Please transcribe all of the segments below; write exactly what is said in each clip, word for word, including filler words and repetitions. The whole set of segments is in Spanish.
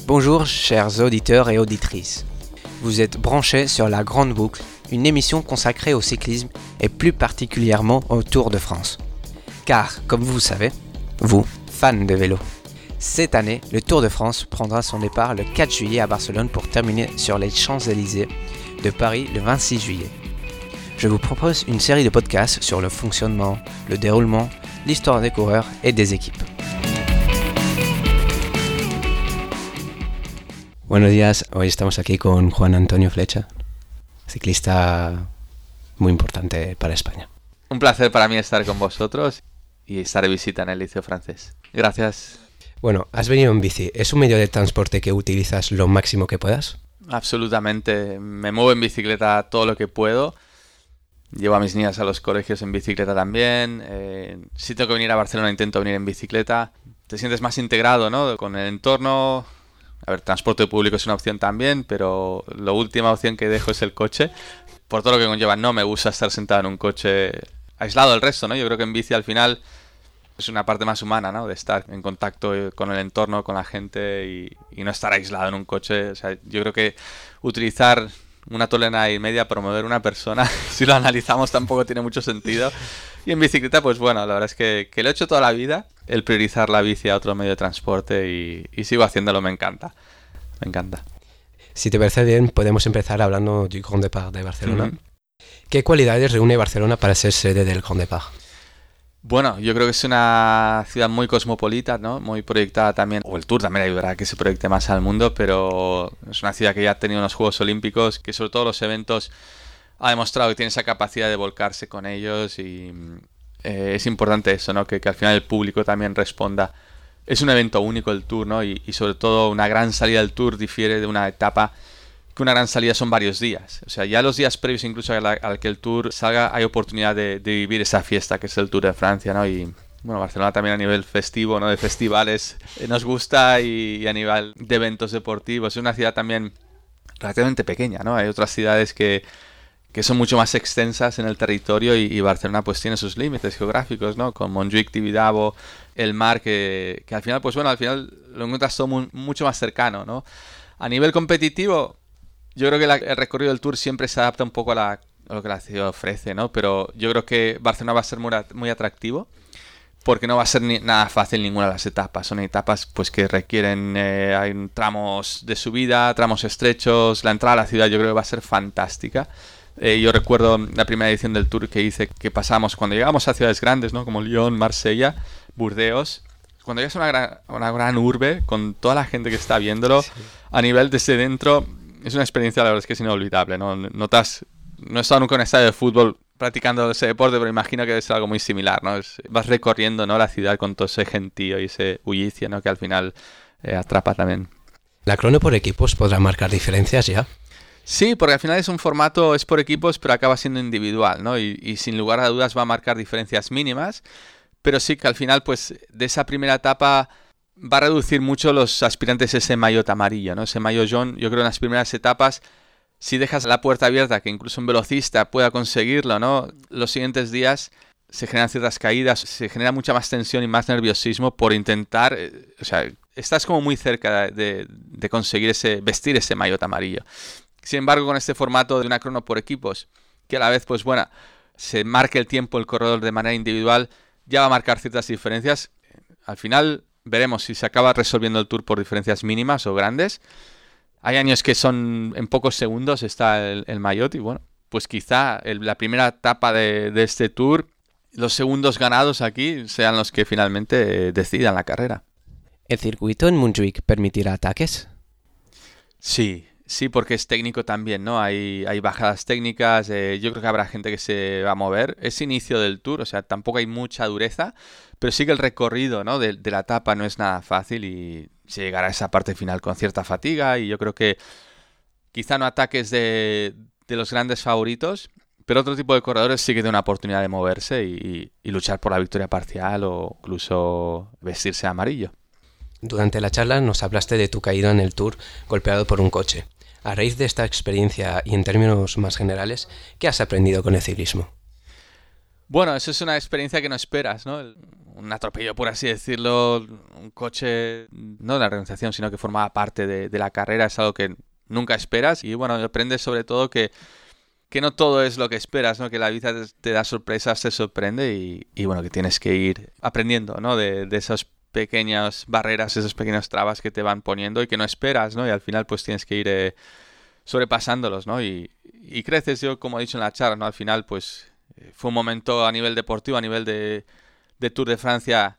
Bonjour chers auditeurs et auditrices. Vous êtes branchés sur La Grande Boucle, une émission consacrée au cyclisme et plus particulièrement au Tour de France. Car, comme vous le savez, vous, fans de vélo, cette année, le Tour de France prendra son départ le quatre juillet à Barcelone pour terminer sur les Champs-Élysées de Paris le vingt-six juillet. Je vous propose une série de podcasts sur le fonctionnement, le déroulement, l'histoire des coureurs et des équipes. Buenos días, hoy estamos aquí con Juan Antonio Flecha, ciclista muy importante para España. Un placer para mí estar con vosotros y estar de visita en el Liceo Francés. Gracias. Bueno, has venido en bici. ¿Es un medio de transporte que utilizas lo máximo que puedas? Absolutamente. Me muevo en bicicleta todo lo que puedo. Llevo a mis niñas a los colegios en bicicleta también. Eh, si tengo que venir a Barcelona intento venir en bicicleta. Te sientes más integrado, ¿no? Con el entorno. A ver, transporte público es una opción también, pero la última opción que dejo es el coche. Por todo lo que conlleva, no me gusta estar sentado en un coche aislado del resto, ¿no? Yo creo que en bici al final es una parte más humana, ¿no? De estar en contacto con el entorno, con la gente y, y no estar aislado en un coche. O sea, yo creo que utilizar una tonelada y media para mover una persona, si lo analizamos, tampoco tiene mucho sentido. Y en bicicleta, pues bueno, la verdad es que, que lo he hecho toda la vida, el priorizar la bici a otro medio de transporte y, y sigo haciéndolo, me encanta. Me encanta. Si te parece bien, podemos empezar hablando del Grand Départ de Barcelona. Uh-huh. ¿Qué cualidades reúne Barcelona para ser sede del Grand Départ? Bueno, yo creo que es una ciudad muy cosmopolita, ¿no? Muy proyectada también, o el Tour también ayudará a que se proyecte más al mundo, pero es una ciudad que ya ha tenido unos Juegos Olímpicos, que sobre todo los eventos ha demostrado que tiene esa capacidad de volcarse con ellos y eh, es importante eso, ¿no? Que, que al final el público también responda. Es un evento único el Tour, ¿no? Y, y sobre todo una gran salida del Tour difiere de una etapa que una gran salida son varios días. O sea, ya los días previos incluso al, al que el Tour salga hay oportunidad de, de vivir esa fiesta que es el Tour de Francia, ¿no? Y bueno, Barcelona también a nivel festivo, ¿no? De festivales eh, nos gusta y, y a nivel de eventos deportivos. Es una ciudad también relativamente pequeña, ¿no? Hay otras ciudades que, que son mucho más extensas en el territorio y, y Barcelona pues tiene sus límites geográficos, ¿no? Con Montjuïc, Tibidabo, el mar, que, que al final, pues bueno, al final lo encuentras todo muy, mucho más cercano, ¿no? A nivel competitivo, yo creo que la, el recorrido del Tour siempre se adapta un poco a, la, a lo que la ciudad ofrece, ¿no? Pero yo creo que Barcelona va a ser muy, muy atractivo porque no va a ser ni, nada fácil ninguna de las etapas. Son etapas pues que requieren eh, hay tramos de subida, tramos estrechos. La entrada a la ciudad yo creo que va a ser fantástica. Eh, yo recuerdo la primera edición del Tour que hice, que pasamos cuando llegamos a ciudades grandes, ¿no? Como Lyon, Marsella, Burdeos. Cuando llegas a una gran, una gran urbe con toda la gente que está viéndolo, sí. A nivel desde dentro, es una experiencia, la verdad es que es inolvidable, ¿no? Notas, no he estado nunca en un estadio de fútbol practicando ese deporte, pero imagino que debe ser algo muy similar, ¿no? Es, vas recorriendo, ¿no? La ciudad con todo ese gentío y ese bullicio, ¿no? Que al final eh, atrapa también. ¿La crono por equipos podrá marcar diferencias ya? Sí, porque al final es un formato, es por equipos, pero acaba siendo individual, ¿no? Y, y sin lugar a dudas va a marcar diferencias mínimas, pero sí que al final, pues, de esa primera etapa va a reducir mucho los aspirantes ese maillot amarillo, ¿no? Ese maillot jaune, yo creo en las primeras etapas, si dejas la puerta abierta, que incluso un velocista pueda conseguirlo, ¿no? Los siguientes días se generan ciertas caídas, se genera mucha más tensión y más nerviosismo por intentar, eh, o sea, estás como muy cerca de, de, de conseguir ese, vestir ese maillot amarillo. Sin embargo, con este formato de una crono por equipos, que a la vez, pues bueno, se marque el tiempo el corredor de manera individual, ya va a marcar ciertas diferencias. Al final veremos si se acaba resolviendo el Tour por diferencias mínimas o grandes. Hay años que son en pocos segundos está el, el maillot y bueno, pues quizá el, la primera etapa de, de este Tour, los segundos ganados aquí sean los que finalmente eh, decidan la carrera. ¿El circuito en Montjuïc permitirá ataques? Sí. Sí, porque es técnico también, ¿no? Hay, hay bajadas técnicas, eh, yo creo que habrá gente que se va a mover. Es inicio del Tour, o sea, tampoco hay mucha dureza, pero sí que el recorrido, ¿no? de, de la etapa no es nada fácil y se llegará a esa parte final con cierta fatiga y yo creo que quizá no ataques de, de los grandes favoritos, pero otro tipo de corredores sí que tienen una oportunidad de moverse y, y luchar por la victoria parcial o incluso vestirse de amarillo. Durante la charla nos hablaste de tu caída en el Tour golpeado por un coche. A raíz de esta experiencia y en términos más generales, ¿qué has aprendido con el ciclismo? Bueno, eso es una experiencia que no esperas, ¿no? un atropello, por así decirlo, un coche, no de la organización, sino que formaba parte de, de la carrera, es algo que nunca esperas y bueno, aprendes sobre todo que, que no todo es lo que esperas, ¿no? Que la vida te da sorpresas, te sorprende y, y bueno, que tienes que ir aprendiendo, ¿no? De, de esas pequeñas barreras, esas pequeñas trabas que te van poniendo y que no esperas, ¿no? Y al final pues tienes que ir eh, sobrepasándolos, ¿no? Y, y creces, yo como he dicho en la charla, ¿no? Al final pues fue un momento a nivel deportivo, a nivel de, de Tour de Francia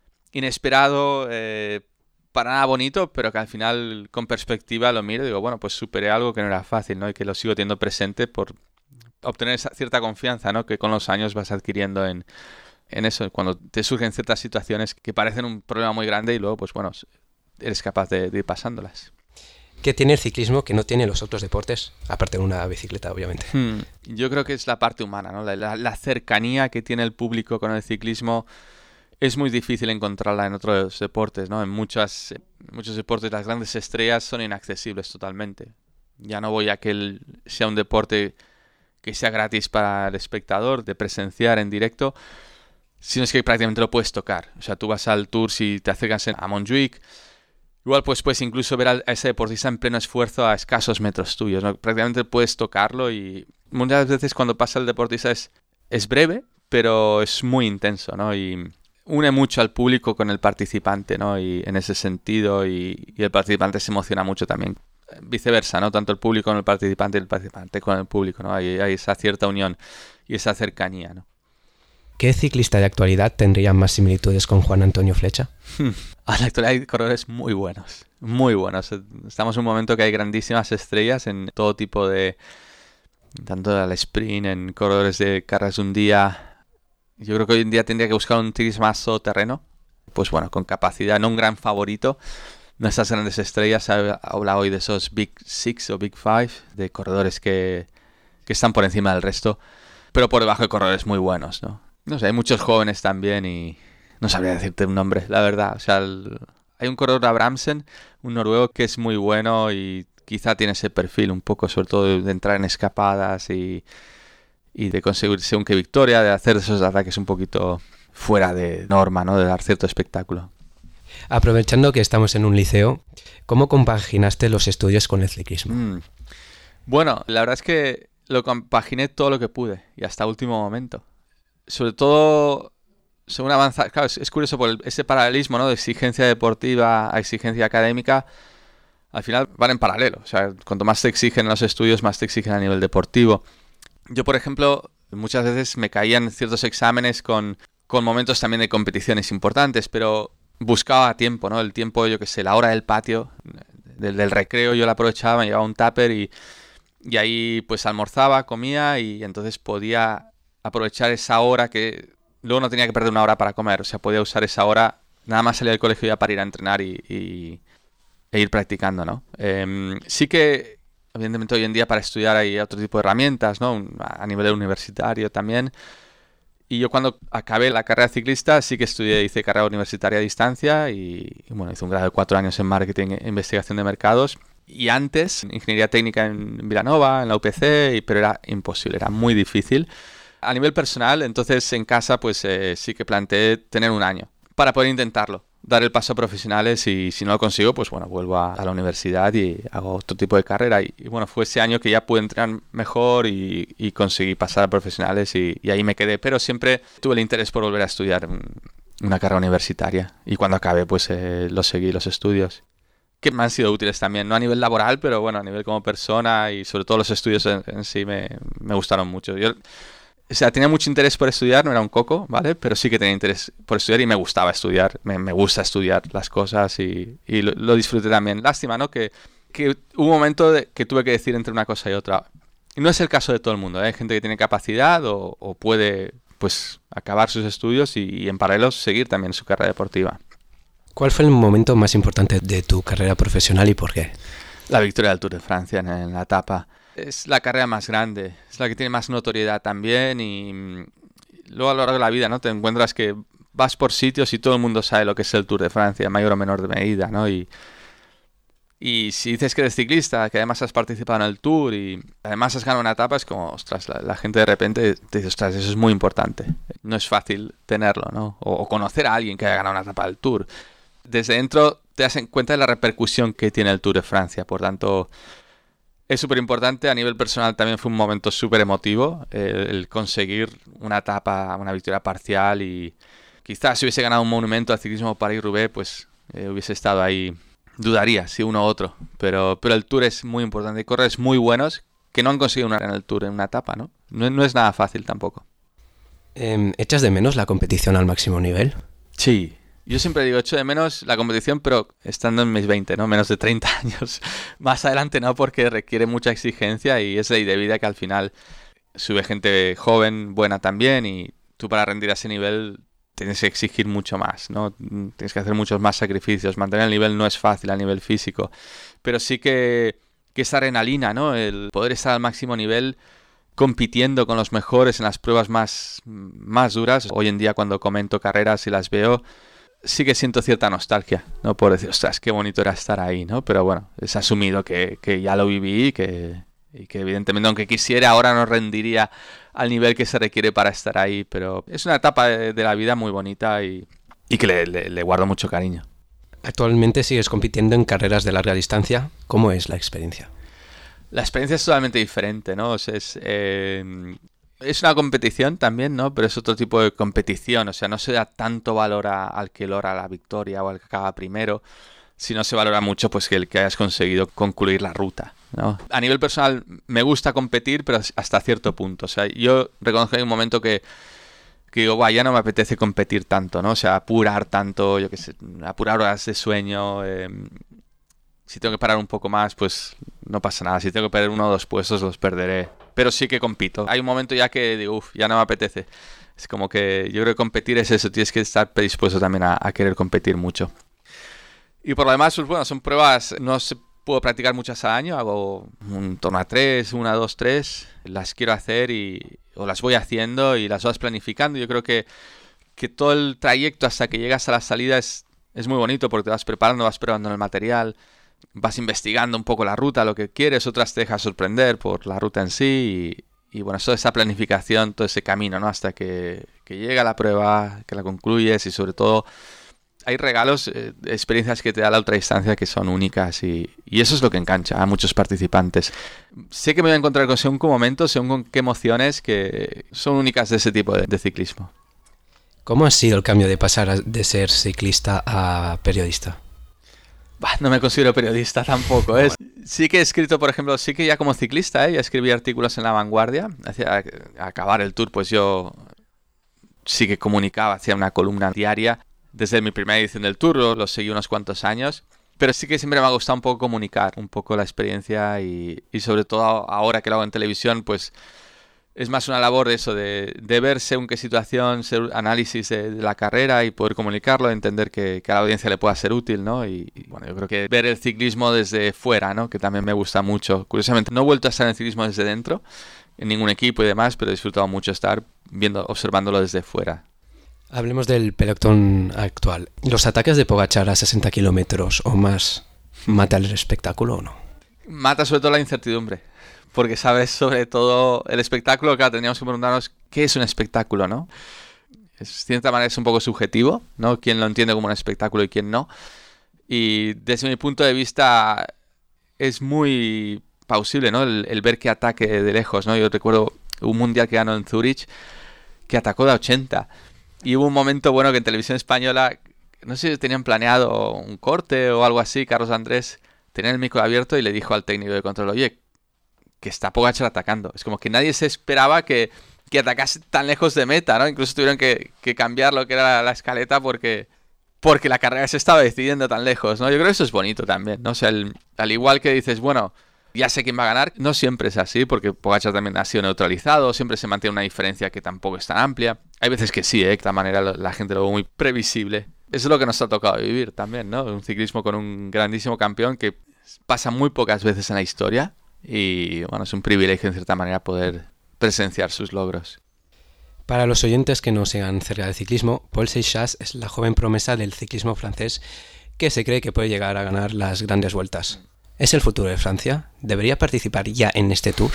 inesperado, eh, para nada bonito, pero que al final con perspectiva lo miro y digo, bueno, pues superé algo que no era fácil, ¿no? Y que lo sigo teniendo presente por obtener esa cierta confianza, ¿no? Que con los años vas adquiriendo en, en eso, cuando te surgen ciertas situaciones que parecen un problema muy grande y luego, pues bueno, eres capaz de, de ir pasándolas. ¿Qué tiene el ciclismo que no tienen los otros deportes? Aparte de una bicicleta, obviamente. Hmm. Yo creo que es la parte humana, ¿no? La, la, la cercanía que tiene el público con el ciclismo es muy difícil encontrarla en otros deportes, ¿no? En muchas, muchos deportes las grandes estrellas son inaccesibles totalmente. Ya no voy a que el, sea un deporte que sea gratis para el espectador, de presenciar en directo, sino es que prácticamente lo puedes tocar. O sea, tú vas al Tour, si te acercas a Montjuic, igual pues puedes incluso ver a ese deportista en pleno esfuerzo a escasos metros tuyos, ¿no? Prácticamente puedes tocarlo y muchas veces cuando pasa el deportista es, es breve, pero es muy intenso, ¿no? Y une mucho al público con el participante, ¿no? Y en ese sentido, y, y el participante se emociona mucho también. Viceversa, ¿no? Tanto el público con el participante y el participante con el público, ¿no? Hay, hay esa cierta unión y esa cercanía, ¿no? ¿Qué ciclista de actualidad tendría más similitudes con Juan Antonio Flecha? A la actualidad hay corredores muy buenos, muy buenos. Estamos en un momento que hay grandísimas estrellas en todo tipo de... tanto al sprint, en corredores de carreras de un día. Yo creo que hoy en día tendría que buscar un ciclismo más todoterreno. Pues bueno, con capacidad, no un gran favorito. No estas grandes estrellas, habla hoy de esos Big Six o Big Five, de corredores que, que están por encima del resto, pero por debajo de corredores muy buenos, ¿no? No sé, hay muchos jóvenes también y no sabría decirte un nombre, la verdad. O sea, el, hay un corredor Abrahamsen, un noruego que es muy bueno y quizá tiene ese perfil un poco, sobre todo de, de entrar en escapadas y, y de conseguir según qué victoria, de hacer esos ataques un poquito fuera de norma, ¿no? De dar cierto espectáculo. Aprovechando que estamos en un liceo, ¿cómo compaginaste los estudios con el ciclismo? Mm. Bueno, la verdad es que lo compaginé todo lo que pude y hasta último momento. Sobre todo, según avanzar, claro, es, es curioso por el, ese paralelismo, ¿no? De exigencia deportiva a exigencia académica, al final van en paralelo. O sea, cuanto más te exigen los estudios, más te exigen a nivel deportivo. Yo, por ejemplo, muchas veces me caían ciertos exámenes con, con momentos también de competiciones importantes, pero buscaba a tiempo, ¿no? El tiempo, yo que sé, la hora del patio, del, del recreo, yo la aprovechaba, me llevaba un tupper y, y ahí pues almorzaba, comía y entonces podía aprovechar esa hora que luego no tenía que perder una hora para comer, o sea, podía usar esa hora, nada más salir del colegio ya para ir a entrenar y, y e ir practicando, ¿no? Eh, sí que, evidentemente hoy en día para estudiar hay otro tipo de herramientas, ¿no? A nivel universitario también. Y yo cuando acabé la carrera ciclista sí que estudié, hice carrera universitaria a distancia y, y bueno, hice un grado de cuatro años en marketing e investigación de mercados. Y antes, ingeniería técnica en Vilanova, en la U P C, y, pero era imposible, era muy difícil. A nivel personal, entonces en casa pues eh, sí que planteé tener un año para poder intentarlo, dar el paso a profesionales y si no lo consigo, pues bueno, vuelvo a, a la universidad y hago otro tipo de carrera. Y, y bueno, fue ese año que ya pude entrenar mejor y, y conseguí pasar a profesionales y, y ahí me quedé. Pero siempre tuve el interés por volver a estudiar una carrera universitaria y cuando acabé pues eh, lo seguí, los estudios. Que me han sido útiles también, no a nivel laboral, pero bueno, a nivel como persona y sobre todo los estudios en, en sí me, me gustaron mucho. Yo, o sea, tenía mucho interés por estudiar, no era un coco, ¿vale? Pero sí que tenía interés por estudiar y me gustaba estudiar, me, me gusta estudiar las cosas y, y lo, lo disfruté también. Lástima, ¿no? Que, que hubo un momento de, que tuve que decir entre una cosa y otra. Y no es el caso de todo el mundo, ¿eh? Hay gente que tiene capacidad o, o puede, pues, acabar sus estudios y, y en paralelo seguir también su carrera deportiva. ¿Cuál fue el momento más importante de tu carrera profesional y por qué? La victoria del Tour de Francia en, en la etapa. Es la carrera más grande, es la que tiene más notoriedad también y luego a lo largo de la vida, ¿no? Te encuentras que vas por sitios y todo el mundo sabe lo que es el Tour de Francia, en mayor o menor medida, ¿no? Y, Y si dices que eres ciclista, que además has participado en el Tour y además has ganado una etapa, es como, ostras, la, la gente de repente te dice, ostras, eso es muy importante. No es fácil tenerlo, ¿no? O, o conocer a alguien que haya ganado una etapa del Tour. Desde dentro te das cuenta de la repercusión que tiene el Tour de Francia. Por tanto, es súper importante. A nivel personal también fue un momento súper emotivo el, el conseguir una etapa, una victoria parcial, y quizás si hubiese ganado un monumento al ciclismo París-Roubaix, pues eh, hubiese estado ahí. Dudaría si uno u otro, pero, pero el Tour es muy importante. Hay corredores muy buenos que no han conseguido una en el Tour en una etapa, ¿no? No, no es nada fácil tampoco. Eh, ¿Echas de menos la competición al máximo nivel? Sí, yo siempre digo, echo de menos la competición, pero estando en mis veinte, ¿no? Menos de treinta años. Más adelante no, porque requiere mucha exigencia y es ley de vida que al final sube gente joven, buena también, y tú para rendir a ese nivel tienes que exigir mucho más, ¿no? Tienes que hacer muchos más sacrificios. Mantener el nivel no es fácil a nivel físico, pero sí que, que esa adrenalina, ¿no? El poder estar al máximo nivel compitiendo con los mejores en las pruebas más, más duras. Hoy en día cuando comento carreras y las veo, sí que siento cierta nostalgia, ¿no? Por decir, ostras, qué bonito era estar ahí, ¿no? Pero bueno, es asumido que, que ya lo viví y que, y que evidentemente aunque quisiera ahora no rendiría al nivel que se requiere para estar ahí, pero es una etapa de, de la vida muy bonita y, y que le, le, le guardo mucho cariño. Actualmente sigues compitiendo en carreras de larga distancia. ¿Cómo es la experiencia? La experiencia es totalmente diferente, ¿no? O sea, es, eh, es una competición también, ¿no? Pero es otro tipo de competición, o sea, no se da tanto valor a, al que logra la victoria o al que acaba primero, sino se valora mucho pues que el que hayas conseguido concluir la ruta, ¿no? A nivel personal me gusta competir, pero hasta cierto punto. O sea, yo reconozco que hay un momento que, que digo, guau, ya no me apetece competir tanto, ¿no? O sea, apurar tanto, yo qué sé, apurar horas de sueño. Eh, si tengo que parar un poco más, pues no pasa nada. Si tengo que perder uno o dos puestos, los perderé. Pero sí que compito. Hay un momento ya que digo, uff, ya no me apetece. Es como que yo creo que competir es eso. Tienes que estar predispuesto también a, a querer competir mucho. Y por lo demás, pues bueno, son pruebas, no se puedo practicar muchas al año, hago un torno a tres, una, dos, tres, las quiero hacer y o las voy haciendo y las vas planificando. Yo creo que, que todo el trayecto hasta que llegas a la salida es, es muy bonito porque te vas preparando, vas probando el material, vas investigando un poco la ruta, lo que quieres, otras te dejas sorprender por la ruta en sí y, y bueno, toda esa planificación, todo ese camino, ¿no? Hasta que, que llega la prueba, que la concluyes y sobre todo hay regalos, eh, experiencias que te da la ultradistancia que son únicas y, y eso es lo que engancha a muchos participantes. Sé que me voy a encontrar con según qué momentos, según con qué emociones que son únicas de ese tipo de, de ciclismo. ¿Cómo ha sido el cambio de pasar de ser ciclista a periodista? Bah, no me considero periodista tampoco, ¿eh? Sí que he escrito, por ejemplo, sí que ya como ciclista, ¿eh? Ya escribí artículos en La Vanguardia. Hacia acabar el Tour, pues yo sí que comunicaba, hacía una columna diaria. Desde mi primera edición del Tour, lo seguí unos cuantos años, pero sí que siempre me ha gustado un poco comunicar, un poco la experiencia y, y sobre todo ahora que lo hago en televisión, pues es más una labor de eso, de, de ver según qué situación, ser análisis de, de la carrera y poder comunicarlo, entender que, que a la audiencia le pueda ser útil, ¿no? Y, y bueno, yo creo que ver el ciclismo desde fuera, ¿no? Que también me gusta mucho. Curiosamente, no he vuelto a estar en el ciclismo desde dentro, en ningún equipo y demás, pero he disfrutado mucho estar viendo, observándolo desde fuera. Hablemos del pelotón actual. ¿Los ataques de Pogačar a sesenta kilómetros o más matan el espectáculo o no? Mata sobre todo la incertidumbre, porque sabes sobre todo el espectáculo, claro, tendríamos que preguntarnos qué es un espectáculo, ¿no? Es, de cierta manera es un poco subjetivo, ¿no? Quién lo entiende como un espectáculo y quién no. Y desde mi punto de vista es muy plausible, ¿no? El, el ver que ataque de lejos, ¿no? Yo recuerdo un mundial que ganó en Zurich que atacó de ochenta. Y hubo un momento, bueno, que en televisión española, no sé si tenían planeado un corte o algo así, Carlos Andrés tenía el micro abierto y le dijo al técnico de control, oye, que está Pogačar atacando. Es como que nadie se esperaba que, que atacase tan lejos de meta, ¿no? Incluso tuvieron que, que cambiar lo que era la, la escaleta porque, porque la carrera se estaba decidiendo tan lejos, ¿no? Yo creo que eso es bonito también, ¿no? O sea, el, al igual que dices, bueno, ya sé quién va a ganar, no siempre es así, porque Pogačar también ha sido neutralizado, siempre se mantiene una diferencia que tampoco es tan amplia. Hay veces que sí, ¿eh? De esta manera la gente lo ve muy previsible. Eso es lo que nos ha tocado vivir también, ¿no? Un ciclismo con un grandísimo campeón que pasa muy pocas veces en la historia y, bueno, es un privilegio en cierta manera poder presenciar sus logros. Para los oyentes que no sigan cerca del ciclismo, Paul Seixas es la joven promesa del ciclismo francés que se cree que puede llegar a ganar las grandes vueltas. ¿Es el futuro de Francia? ¿Debería participar ya en este Tour?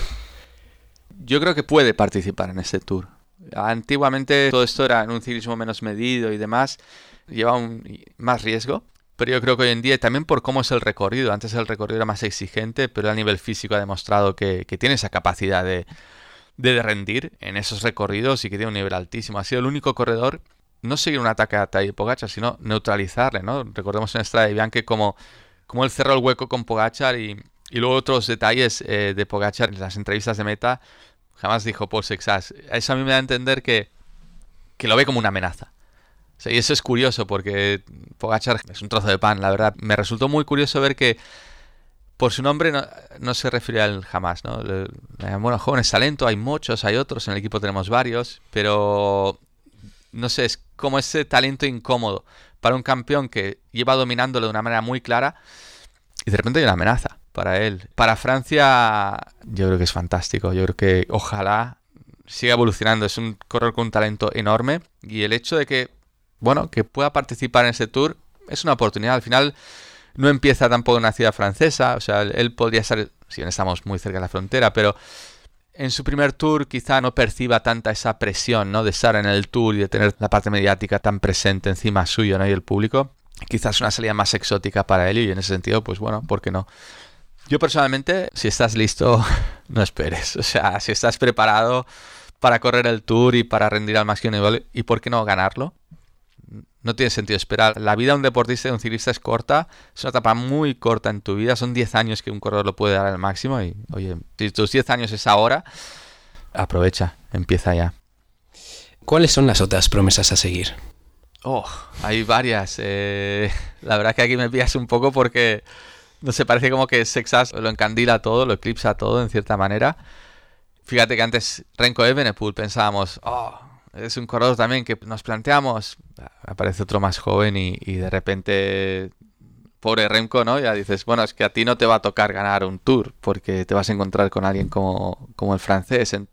Yo creo que puede participar en este Tour. Antiguamente todo esto era en un ciclismo menos medido y demás, lleva un, más riesgo, pero yo creo que hoy en día, también por cómo es el recorrido, antes el recorrido era más exigente, pero a nivel físico ha demostrado que, que tiene esa capacidad de, de rendir en esos recorridos y que tiene un nivel altísimo. Ha sido el único corredor, no seguir un ataque a Tadej Pogačar, sino neutralizarle, ¿no? Recordemos en Strade Bianche cómo, cómo él cerró el hueco con Pogačar y, y luego otros detalles eh, de Pogačar en las entrevistas de meta. Jamás dijo Paul Sexas. Eso a mí me da a entender que, que lo ve como una amenaza. O sea, y eso es curioso porque Pogačar es un trozo de pan, la verdad. Me resultó muy curioso ver que por su nombre no, no se refiere a él jamás, ¿no? Le, bueno, jóvenes talento, hay muchos, hay otros, en el equipo tenemos varios, pero no sé, es como ese talento incómodo para un campeón que lleva dominándolo de una manera muy clara y de repente hay una amenaza para él. Para Francia yo creo que es fantástico, yo creo que ojalá siga evolucionando, es un corredor con un talento enorme y el hecho de que, bueno, que pueda participar en ese Tour es una oportunidad. Al final no empieza tampoco en una ciudad francesa, o sea, él podría estar, si bien estamos muy cerca de la frontera, pero en su primer Tour quizá no perciba tanta esa presión, ¿no? De estar en el Tour y de tener la parte mediática tan presente encima suyo, ¿no? Y el público. Quizás una salida más exótica para él y en ese sentido, pues bueno, ¿por qué no? Yo personalmente, si estás listo, no esperes. O sea, si estás preparado para correr el Tour y para rendir al máximo nivel, ¿y por qué no ganarlo? No tiene sentido esperar. La vida de un deportista y de un ciclista es corta, es una etapa muy corta en tu vida, son diez años que un corredor lo puede dar al máximo y, oye, si tus diez años es ahora, aprovecha, empieza ya. ¿Cuáles son las otras promesas a seguir? Oh, hay varias. Eh, la verdad que aquí me pillas un poco porque, no sé, parece como que Sexas lo encandila todo, lo eclipsa todo en cierta manera. Fíjate que antes Remco Evenepoel pensábamos, oh, es un corredor también que nos planteamos, aparece otro más joven y, y de repente, pobre Remco, ¿no? Ya dices, bueno, es que a ti no te va a tocar ganar un Tour porque te vas a encontrar con alguien como, como el francés. En...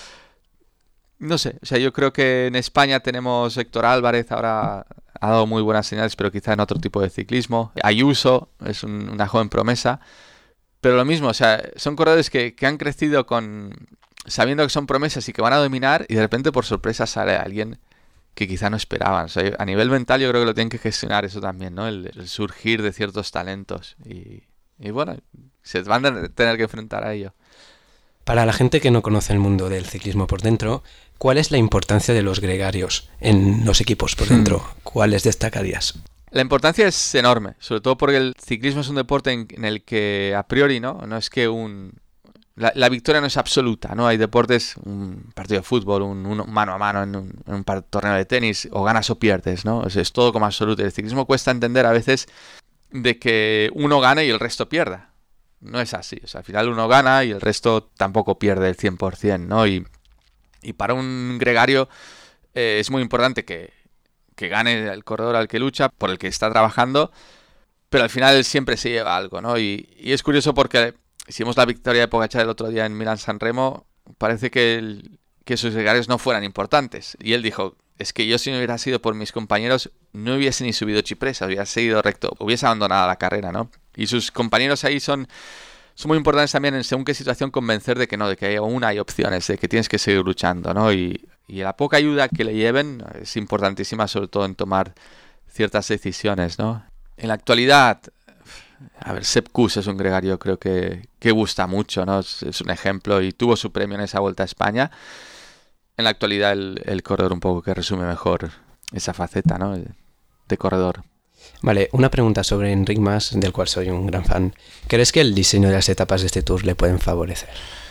No sé, o sea, yo creo que en España tenemos Héctor Álvarez, ahora ha dado muy buenas señales, pero quizá en otro tipo de ciclismo. Ayuso es un, una joven promesa, pero lo mismo, o sea, son corredores que, que han crecido con sabiendo que son promesas y que van a dominar y de repente por sorpresa sale alguien que quizá no esperaban. O sea, a nivel mental yo creo que lo tienen que gestionar eso también, ¿no? El, el surgir de ciertos talentos y, y bueno, se van a tener que enfrentar a ello. Para la gente que no conoce el mundo del ciclismo por dentro, ¿cuál es la importancia de los gregarios en los equipos por dentro? Hmm. ¿Cuáles destacarías? La importancia es enorme, sobre todo porque el ciclismo es un deporte en, en el que a priori no, no es que un... La, la victoria no es absoluta, ¿no? Hay deportes, un partido de fútbol, un, un mano a mano en un, en un torneo de tenis, o ganas o pierdes, ¿no? Es, es todo como absoluto. El ciclismo cuesta entender a veces de que uno gane y el resto pierda. No es así, o sea, al final uno gana y el resto tampoco pierde el cien por ciento, ¿no? Y, y para un gregario eh, es muy importante que, que gane el corredor al que lucha, por el que está trabajando, pero al final él siempre se lleva algo, ¿no? Y, y es curioso porque si vemos la victoria de Pogačar el otro día en Milán-San Remo, parece que, el, que sus gregarios no fueran importantes. Y él dijo, es que yo si no hubiera sido por mis compañeros, no hubiese ni subido Cipressa, hubiera seguido recto, hubiese abandonado la carrera, ¿no? Y sus compañeros ahí son, son muy importantes también en según qué situación convencer de que no, de que hay una hay opciones, de que tienes que seguir luchando, ¿no? Y, y la poca ayuda que le lleven es importantísima, sobre todo en tomar ciertas decisiones, ¿no? En la actualidad, a ver, Sepp Kuss es un gregario creo que, que gusta mucho, ¿no? Es, es un ejemplo y tuvo su premio en esa Vuelta a España. En la actualidad el, el corredor un poco que resume mejor esa faceta, ¿no? De corredor. Vale, una pregunta sobre Enric Mas, del cual soy un gran fan. ¿Crees que el diseño de las etapas de este Tour le pueden favorecer?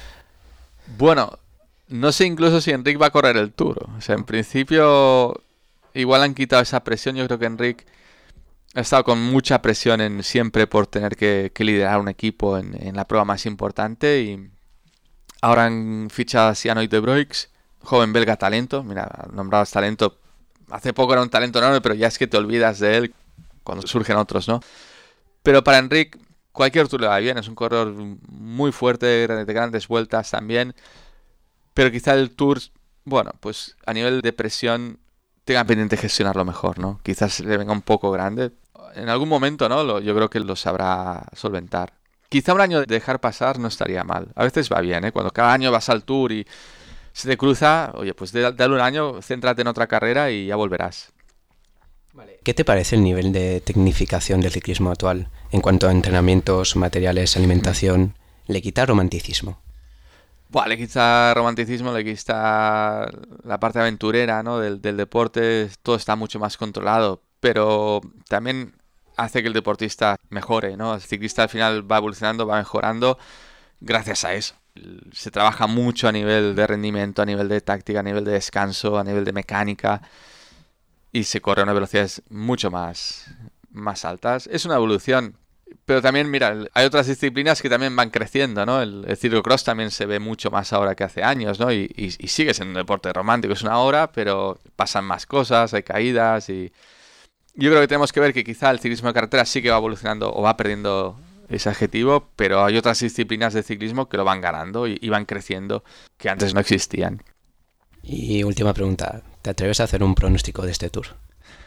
Bueno, no sé incluso si Enric va a correr el Tour. O sea, en principio igual han quitado esa presión. Yo creo que Enric ha estado con mucha presión en siempre por tener que, que liderar un equipo en, en la prueba más importante y ahora han fichado a Sianoid de Broix, joven belga talento. Mira, nombrabas talento. Hace poco era un talento enorme, pero ya es que te olvidas de él cuando surgen otros, ¿no? Pero para Enric, cualquier Tour le va bien. Es un corredor muy fuerte, de grandes vueltas también. Pero quizá el Tour, bueno, pues a nivel de presión tenga pendiente gestionarlo mejor, ¿no? Quizás le venga un poco grande. En algún momento, ¿no? Lo, yo creo que lo sabrá solventar. Quizá un año de dejar pasar no estaría mal. A veces va bien, ¿eh? Cuando cada año vas al Tour y se te cruza, oye, pues dale un año, céntrate en otra carrera y ya volverás. ¿Qué te parece el nivel de tecnificación del ciclismo actual en cuanto a entrenamientos, materiales, alimentación? ¿Le quita romanticismo? Buah, le quita romanticismo, le quita la parte aventurera, ¿no? del, del deporte, todo está mucho más controlado, pero también hace que el deportista mejore, ¿no? El ciclista al final va evolucionando, va mejorando gracias a eso. Se trabaja mucho a nivel de rendimiento, a nivel de táctica, a nivel de descanso, a nivel de mecánica y se corre a unas velocidades mucho más, más altas. Es una evolución. Pero también, mira, hay otras disciplinas que también van creciendo, ¿no? El, el ciclocross también se ve mucho más ahora que hace años, ¿no? Y, y, y sigue siendo un deporte romántico, es una hora, pero pasan más cosas, hay caídas y... Yo creo que tenemos que ver que quizá el ciclismo de carretera sí que va evolucionando o va perdiendo ese adjetivo, pero hay otras disciplinas de ciclismo que lo van ganando y, y van creciendo que antes no existían. Y última pregunta, ¿te atreves a hacer un pronóstico de este Tour?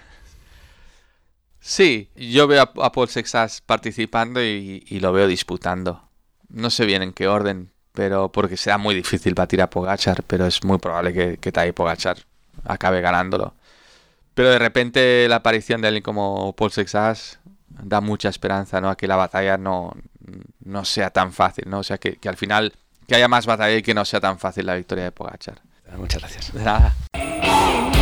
Sí, yo veo a, a Paul Sexas participando y, y lo veo disputando. No sé bien en qué orden, pero porque será muy difícil batir a Pogačar, pero es muy probable que, que Tadej Pogačar acabe ganándolo. Pero de repente la aparición de alguien como Paul Sexas da mucha esperanza, ¿no? A que la batalla no, no sea tan fácil, ¿no? O sea, que, que al final que haya más batalla y que no sea tan fácil la victoria de Pogačar. Muchas gracias. De nada.